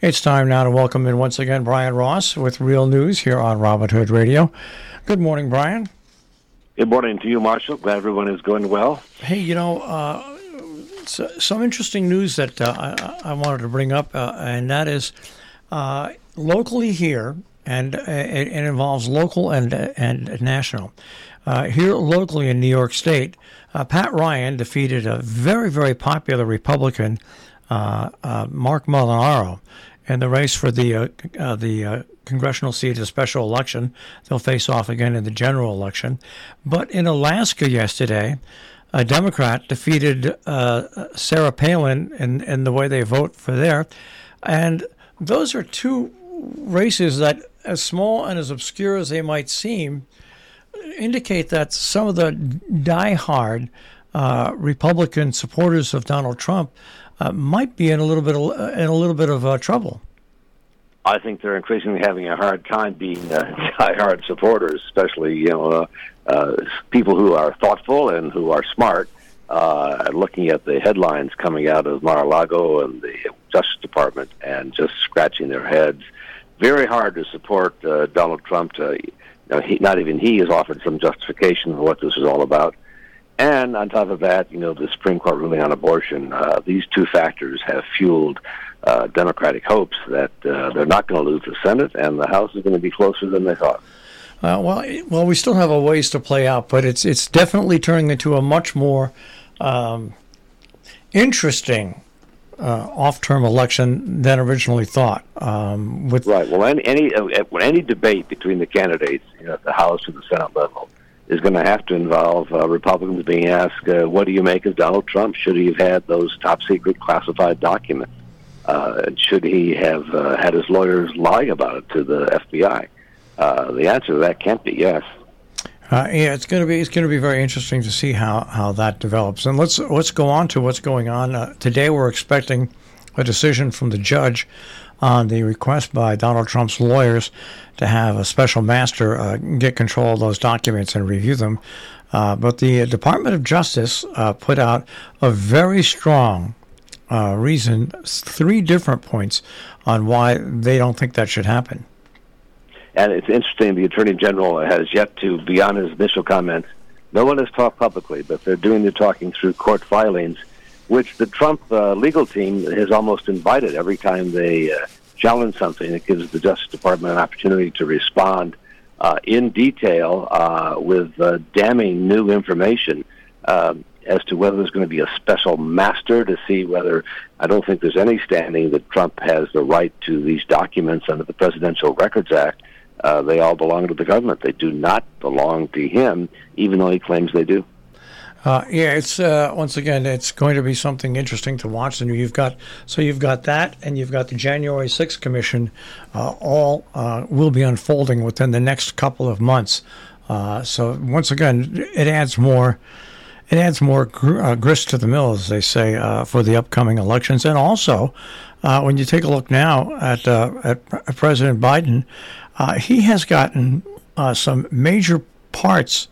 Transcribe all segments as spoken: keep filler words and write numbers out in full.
It's time now to welcome in once again Brian Ross with Real News here on Robin Hood Radio. Good morning, Brian. Good morning to you, Marshall. Glad everyone is going well. Hey, you know, uh, so, some interesting news that uh, I, I wanted to bring up, uh, and that is uh, locally here, and uh, it, it involves local and and national. Uh, here locally in New York State, uh, Pat Ryan defeated a very, very popular Republican, uh, uh, Mark Molinaro, in the race for the uh, uh, the uh, congressional seat of the special election. They'll face off again in the general election. But in Alaska yesterday, a Democrat defeated uh, Sarah Palin in, in the way they vote for there. And those are two races that, as small and as obscure as they might seem, indicate that some of the diehard uh, Republican supporters of Donald Trump Uh, might be in a little bit of, uh, in a little bit of uh, trouble. I think they're increasingly having a hard time being uh, diehard supporters, especially you know uh, uh, people who are thoughtful and who are smart. Uh, looking at the headlines coming out of Mar-a-Lago and the Justice Department, and just scratching their heads. Very hard to support uh, Donald Trump. To, you know, he, not even he has offered some justification for what this is all about. And on top of that, you know, the Supreme Court ruling on abortion, uh, these two factors have fueled uh, Democratic hopes that uh, they're not going to lose the Senate and the House is going to be closer than they thought. Uh, well, well, we still have a ways to play out, but it's it's definitely turning into a much more um, interesting uh, off-term election than originally thought. Um, with right. Well, any any, uh, any debate between the candidates, you know, at the House or the Senate level, is going to have to involve uh, Republicans being asked, uh, what do you make of Donald Trump? Should he have had those top-secret classified documents? Uh, should he have uh, had his lawyers lie about it to the F B I? Uh, the answer to that can't be yes. Uh, yeah, it's going to be it's going to be very interesting to see how, how that develops. And let's let's go on to what's going on uh, today. We're expecting a decision from the judge on the request by Donald Trump's lawyers to have a special master uh, get control of those documents and review them. Uh, but the Department of Justice uh, put out a very strong uh, reason, three different points on why they don't think that should happen. And it's interesting, the Attorney General has yet to, beyond his initial comments, no one has talked publicly, but they're doing the talking through court filings, which the Trump uh, legal team has almost invited every time they uh, challenge something. It gives the Justice Department an opportunity to respond uh, in detail uh, with uh, damning new information uh, as to whether there's going to be a special master to see whether, I don't think there's any standing that Trump has the right to these documents under the Presidential Records Act. Uh, they all belong to the government. They do not belong to him, even though he claims they do. Uh, yeah, it's uh, once again, it's going to be something interesting to watch. And you've got so you've got that, and you've got the January sixth Commission. Uh, all uh, will be unfolding within the next couple of months. Uh, so once again, it adds more, it adds more gr- uh, grist to the mill, as they say, uh, for the upcoming elections. And also, uh, when you take a look now at uh, at President Biden, uh, he has gotten uh, some major parts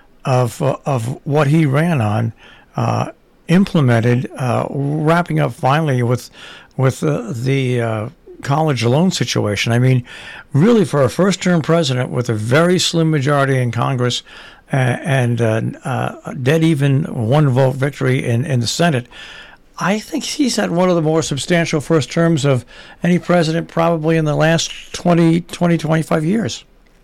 of uh, of what he ran on uh, implemented, uh, wrapping up finally with with uh, the uh, college loan situation. I mean, really, for a first-term president with a very slim majority in Congress uh, and uh, uh, dead even one-vote victory in, in the Senate, I think he's had one of the more substantial first terms of any president probably in the last twenty, twenty, twenty-five years.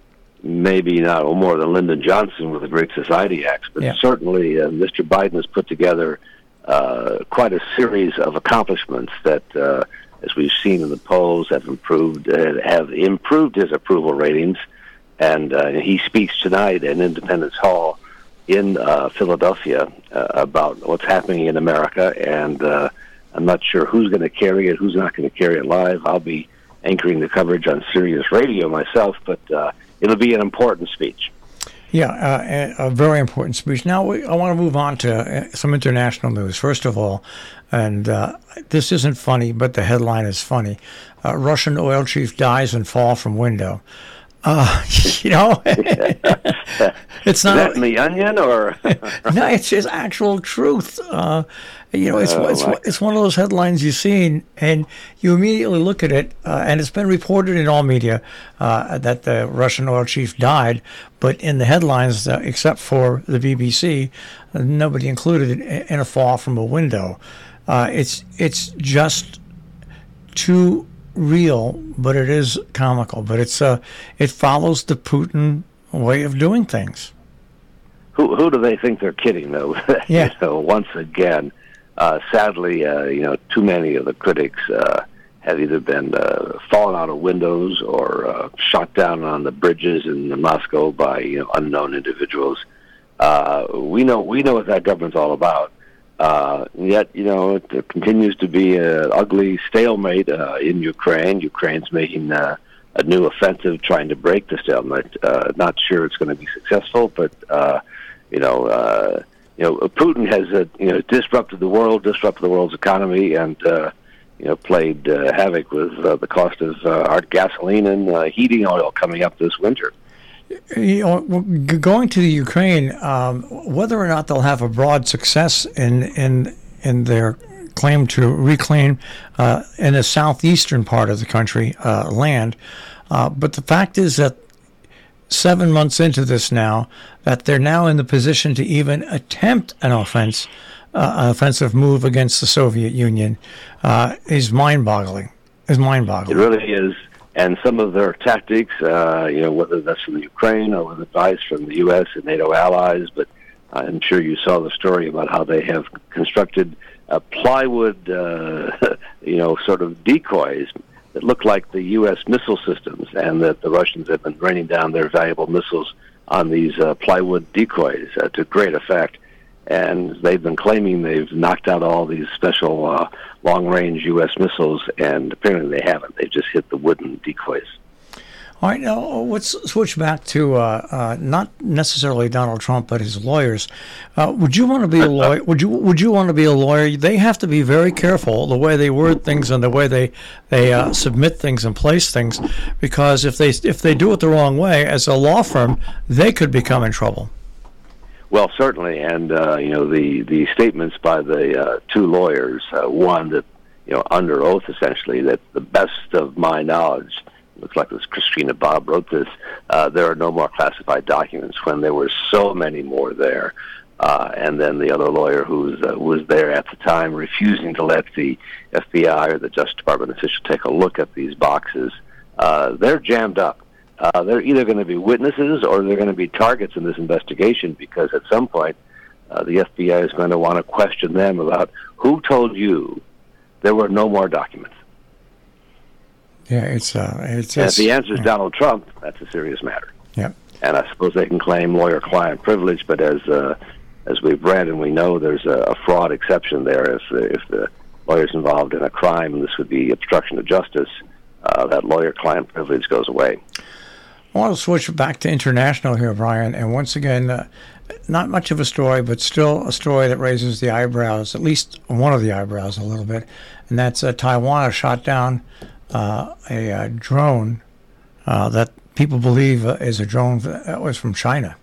Maybe not more than Lyndon Johnson with the Great Society Acts, but yeah. certainly uh, Mister Biden has put together uh, quite a series of accomplishments that, uh, as we've seen in the polls, have improved uh, have improved his approval ratings. And uh, he speaks tonight in Independence Hall in uh, Philadelphia uh, about what's happening in America, and uh, I'm not sure who's going to carry it, who's not going to carry it live. I'll be anchoring the coverage on Sirius Radio myself, but uh, it'll be an important speech. Yeah, uh, a very important speech. Now, we, I want to move on to some international news. First of all, and uh, this isn't funny, but the headline is funny. Uh, Russian oil chief dies in fall from window. Uh, you know, it's not Is that in the Onion or no, it's just actual truth. Uh, you know, it's Oh, it's my it's one of those headlines you've seen, and you immediately look at it, uh, and it's been reported in all media uh, that the Russian oil chief died, but in the headlines, uh, except for the B B C, uh, nobody included it in a fall from a window. Uh, it's it's just too real, but it is comical. But it's uh, it follows the Putin way of doing things. who who do they think they're kidding though? Yeah. You know, once again, uh, sadly, uh, you know, too many of the critics uh, have either been uh, fallen out of windows or uh, shot down on the bridges in Moscow by you know unknown individuals. Uh, we know we know what that government's all about. Uh, yet, you know, it, there continues to be an ugly stalemate uh, in Ukraine. Ukraine's making uh, a new offensive, trying to break the stalemate. Uh, not sure it's going to be successful, but uh, you know, uh, you know, Putin has uh, you know disrupted the world, disrupted the world's economy, and uh, you know, played uh, havoc with uh, the cost of uh, our gasoline and uh, heating oil coming up this winter. You know, g- going to the Ukraine, um, whether or not they'll have a broad success in in in their claim to reclaim uh, in the southeastern part of the country uh, land, uh, but the fact is that seven months into this now, that they're now in the position to even attempt an offense, uh, an offensive move against the Soviet Union, uh, is mind-boggling. Is mind-boggling. It really is. And some of their tactics, uh, you know, whether that's from the Ukraine or with advice from the U S and NATO allies, but I'm sure you saw the story about how they have constructed uh, plywood, uh, you know, sort of decoys that look like the U S missile systems, and that the Russians have been raining down their valuable missiles on these uh, plywood decoys uh, to great effect. And they've been claiming they've knocked out all these special uh, long-range U S missiles, and apparently they haven't. They've just hit the wooden decoys. All right, now let's switch back to uh, uh, not necessarily Donald Trump, but his lawyers. Uh, would you want to be a lawyer? Would you Would you want to be a lawyer? They have to be very careful the way they word things and the way they they uh, submit things and place things, because if they if they do it the wrong way, as a law firm, they could become in trouble. Well, certainly, and uh, you know the, the statements by the uh, two lawyers. Uh, one that you know under oath, essentially, that the best of my knowledge, looks like it was Christina Bob wrote this. Uh, there are no more classified documents, when there were so many more there. Uh, and then the other lawyer who was, uh, was there at the time, refusing to let the F B I or the Justice Department official take a look at these boxes. Uh, they're jammed up. Uh, they're either going to be witnesses or they're going to be targets in this investigation, because at some point uh, the F B I is going to want to question them about who told you there were no more documents. Yeah, it's uh, it's. And it's if the answer is yeah. Donald Trump, that's a serious matter. Yeah. And I suppose they can claim lawyer-client privilege, but as uh, as we've read and we know, there's a, a fraud exception there. If if the lawyer's involved in a crime, and this would be obstruction of justice, uh, that lawyer-client privilege goes away. I want to switch back to international here, Brian, and once again, uh, not much of a story, but still a story that raises the eyebrows, at least one of the eyebrows a little bit, and that's uh, Taiwan has shot down uh, a, a drone uh, that people believe uh, is a drone that was from China.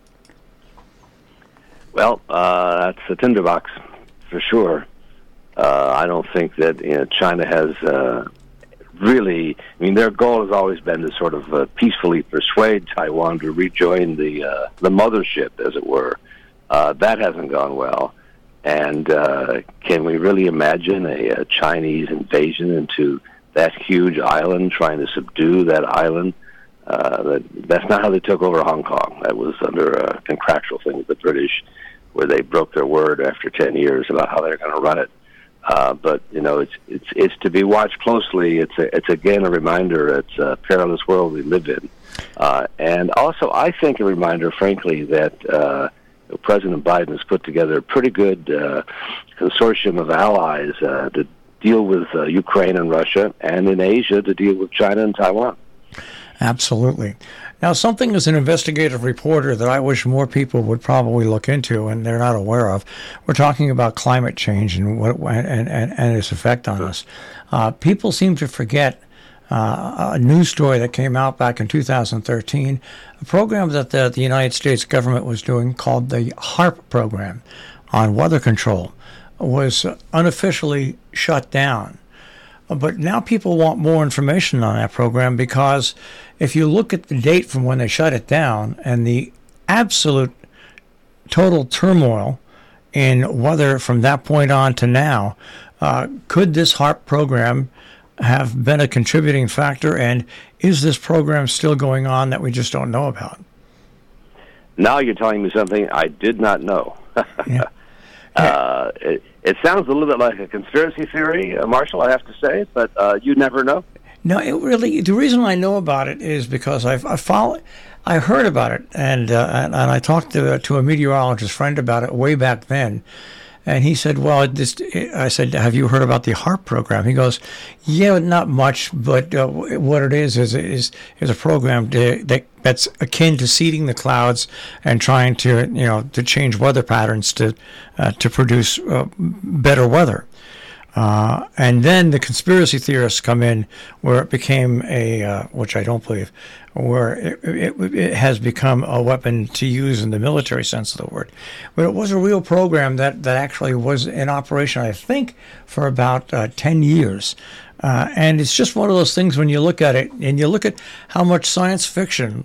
Well, uh, that's a tinderbox for sure. Uh, I don't think that you know, China has uh, really, I mean, their goal has always been to sort of uh, peacefully persuade Taiwan to rejoin the uh, the mothership, as it were. Uh, that hasn't gone well. And uh, can we really imagine a, a Chinese invasion into that huge island, trying to subdue that island? Uh, that, that's not how they took over Hong Kong. That was under a contractual thing with the British, where they broke their word after ten years about how they're going to run it. Uh, but you know, it's it's it's to be watched closely. It's a, it's again a reminder. It's a perilous world we live in, uh, and also I think a reminder, frankly, that uh, President Biden has put together a pretty good uh, consortium of allies uh, to deal with uh, Ukraine and Russia, and in Asia to deal with China and Taiwan. Absolutely. Now, something as an investigative reporter that I wish more people would probably look into, and they're not aware of. We're talking about climate change and what and and, and its effect on us. Uh, people seem to forget uh, a news story that came out back in two thousand thirteen, a program that the, the United States government was doing called the HAARP program on weather control was unofficially shut down. But now people want more information on that program, because if you look at the date from when they shut it down and the absolute total turmoil in weather from that point on to now, uh, could this HAARP program have been a contributing factor, and is this program still going on that we just don't know about? Now you're telling me something I did not know. Yeah. Uh, it, it sounds a little bit like a conspiracy theory, uh, Marshall, I have to say, but uh, you never know. No, it really. The reason I know about it is because I've I follow, I heard about it, and uh, and, and I talked to to a meteorologist friend about it way back then, and he said, "Well, this." I said, "Have you heard about the HAARP program?" He goes, "Yeah, not much, but uh, what it is is is is a program to, that that's akin to seeding the clouds and trying to you know to change weather patterns to uh, to produce uh, better weather." Uh, and then the conspiracy theorists come in, where it became a, uh, which I don't believe, where it, it, it has become a weapon to use in the military sense of the word. But it was a real program that, that actually was in operation, I think, for about uh, ten years. Uh, and it's just one of those things when you look at it, and you look at how much science fiction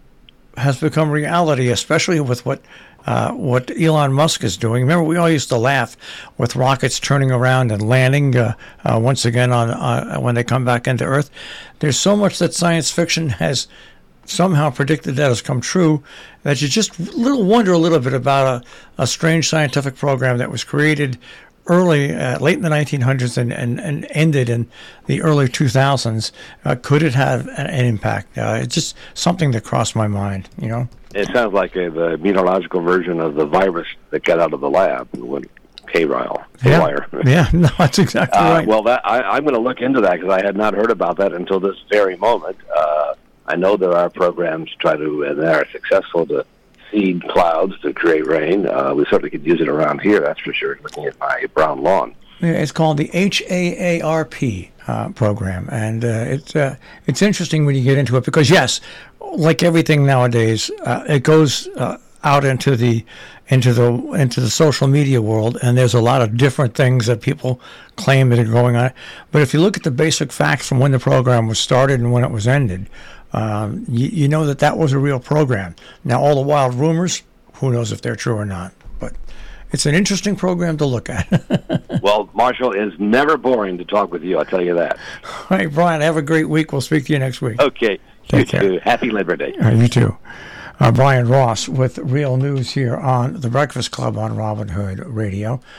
has become reality, especially with what Uh, what Elon Musk is doing. Remember, we all used to laugh with rockets turning around and landing uh, uh, once again on uh, when they come back into Earth. There's so much that science fiction has somehow predicted that has come true, that you just little wonder a little bit about a, a strange scientific program that was created early, uh, late in the nineteen hundreds and, and, and ended in the early two thousands. Uh, could it have an, an impact? Uh, it's just something that crossed my mind, you know? It sounds like a, the meteorological version of the virus that got out of the lab when K-Ryle. Yeah, yeah, no, that's exactly uh, right. Well, that I, I'm going to look into that, because I had not heard about that until this very moment. Uh, I know there are programs to try to, and they are successful, to seed clouds to create rain. Uh, we certainly could use it around here, that's for sure, looking at my brown lawn. Yeah, it's called the H A A R P uh, program, and uh, it's uh, it's interesting when you get into it, because yes, like everything nowadays, uh, it goes uh, out into the into the into the social media world, and there's a lot of different things that people claim that are going on. But if you look at the basic facts from when the program was started and when it was ended, um, you, you know that that was a real program. Now, all the wild rumors, who knows if they're true or not, but it's an interesting program to look at. Well, Marshall, it's never boring to talk with you, I'll tell you that. All right, Brian, have a great week. We'll speak to you next week. Okay. Take you care. too. Happy Labor Day. All right, you too. Uh, Brian Ross with Real News here on The Breakfast Club on Robin Hood Radio.